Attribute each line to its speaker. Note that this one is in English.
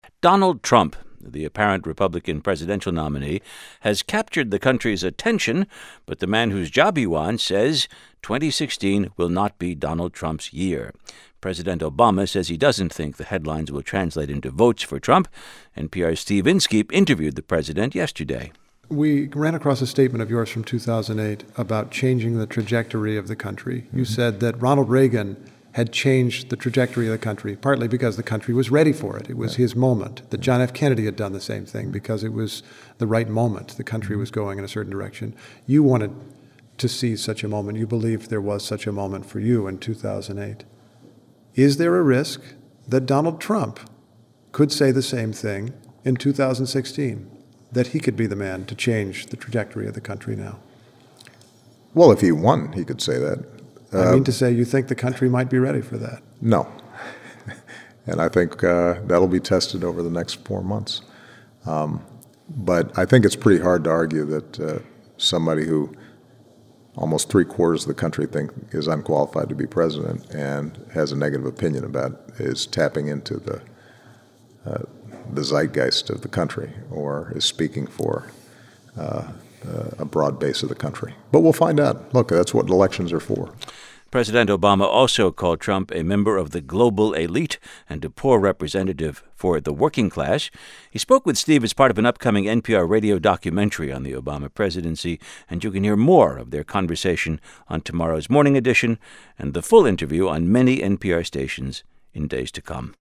Speaker 1: Donald Trump, the apparent Republican presidential nominee, has captured the country's attention, but the man whose job he wants says 2016 will not be Donald Trump's year. President Obama says he doesn't think the headlines will translate into votes for Trump. NPR's Steve Inskeep interviewed the president yesterday.
Speaker 2: We ran across a statement of yours from 2008 about changing the trajectory of the country. You said that Ronald Reagan had changed the trajectory of the country, partly because the country was ready for it. It was his moment. That John F. Kennedy had done the same thing because it was the right moment. The country was going in a certain direction. You wanted to see such a moment. You believed there was such a moment for you in 2008. Is there a risk that Donald Trump could say the same thing in 2016, that he could be the man to change the trajectory of the country now?
Speaker 3: Well, if he won, he could say that.
Speaker 2: I mean to say, you think the country might be ready for that?
Speaker 3: No. And I think that'll be tested over the next 4 months. But I think it's pretty hard to argue that somebody who almost 3/4 of the country think is unqualified to be president and has a negative opinion about is tapping into the zeitgeist of the country or is speaking for a broad base of the country. But we'll find out. Look, that's what elections are for.
Speaker 1: President Obama also called Trump a member of the global elite and a poor representative for the working class. He spoke with Steve as part of an upcoming NPR radio documentary on the Obama presidency, and you can hear more of their conversation on tomorrow's Morning Edition and the full interview on many NPR stations in days to come.